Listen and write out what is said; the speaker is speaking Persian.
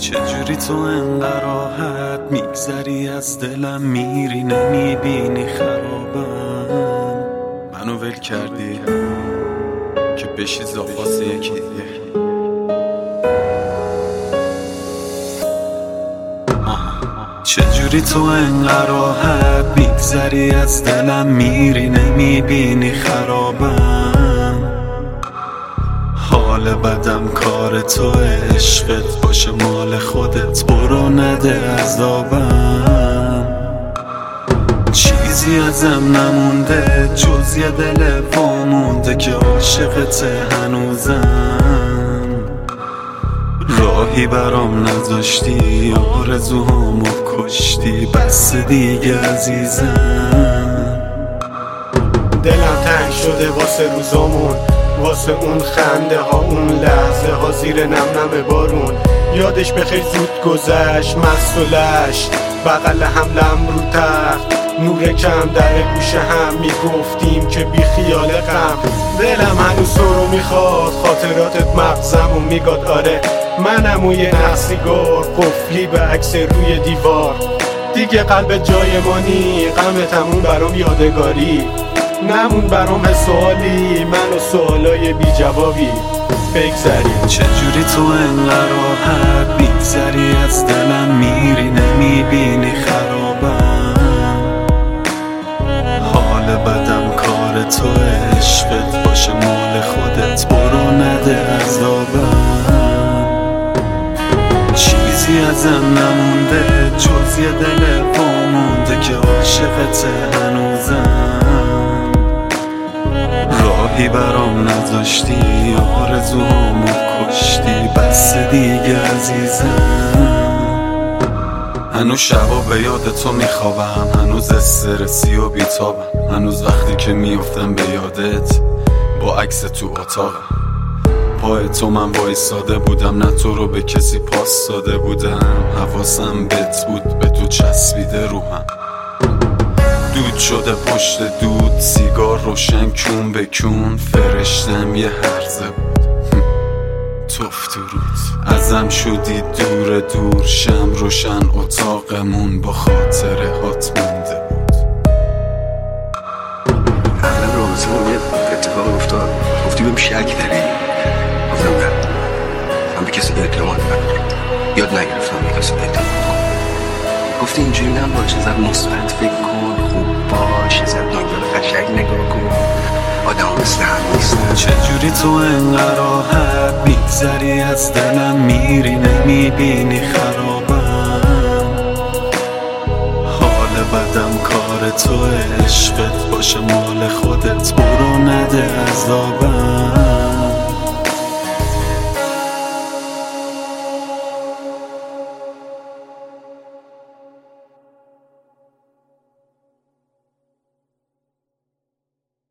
چجوری تو انقدر راحت میگذری از دلم، میری نمیبینی خرابم. منو ول کردی که بشی زاپاس یکی دیگه. چجوری تو انقدر راحت میگذری از دلم، میری نمیبینی خرابم. حال بدم کار تو، عشقت باشه مال خودت، برو نده عذابم. چیزی ازم نمونده جز یه دل وامونده که عاشقته هنوزم. راهی برام نذاشتی، آرزوهامو کشتی، بس دیگه عزیزم. دلم تنگ شده واسه روزامون، واسه اون خنده ها، اون لحظه ها زیر نم بارون. یادش بخیر زود گذشت، مست و لشت بغل هم لم رو تخت، نور کم در گوش هم میگفتیم که بی خیال غم. دلم هنوز تو رو میخواد، خاطراتت مغزمو میگاد. آره منم و یه نقصیگار، قفلی به عکس روی دیوار. دیگه قلب جای مانی، غمتمون برام یادگاری. نمون برام سوالی، من و سوالای بی جوابی بگذری. چجوری تو انقدر راحت میگذری از دلم، میری نمیبینی خرابم. حال بدم کار تو، عشقت باشه مال خودت، برو نده عذابم. چیزی ازم نمونده جز یه دل وامونده که عاشقت هنوزم. راهی برام نذاشتی، آرزوهامو کشتی، بس دیگه عزیزم. هنوز شبا به یاد تو میخوابم، هنوز استرسی و بیتابم، هنوز وقتی که میافتم به یادت با عکس تو اتاقم. پای تو من وایساده بودم، نه تو رو به کسی پاس داده بودم. حواسم بهت بود، به تو چسبیده روحم. دود شده پشت دود، سیگار روشن کون به کون. فرشتم یه هرزه بود توف تو رود. ازم شدی دور دور، شم روشن اتاقمون با خاطره هات مونده بود. اغلب رابطه اون یه اتفاق افتاد، گفتی بهم شک داری؟ گفتم نه، من به کسی اعتماد ندارم، یاد نگرفتم به کسی اعتماد کنم. گفتی اینجوری نباشه، زد مثبت فکر کن، خوب باش، زد دنیا قشنگ نگاه کن، آدم مثل هم نیستن. چجوری تو انقدر راحت میگذری از دلم، میری نمیبینی خرابم. حال بدم کار تو، عشقت باشه مال خودت، برو نده عذابم.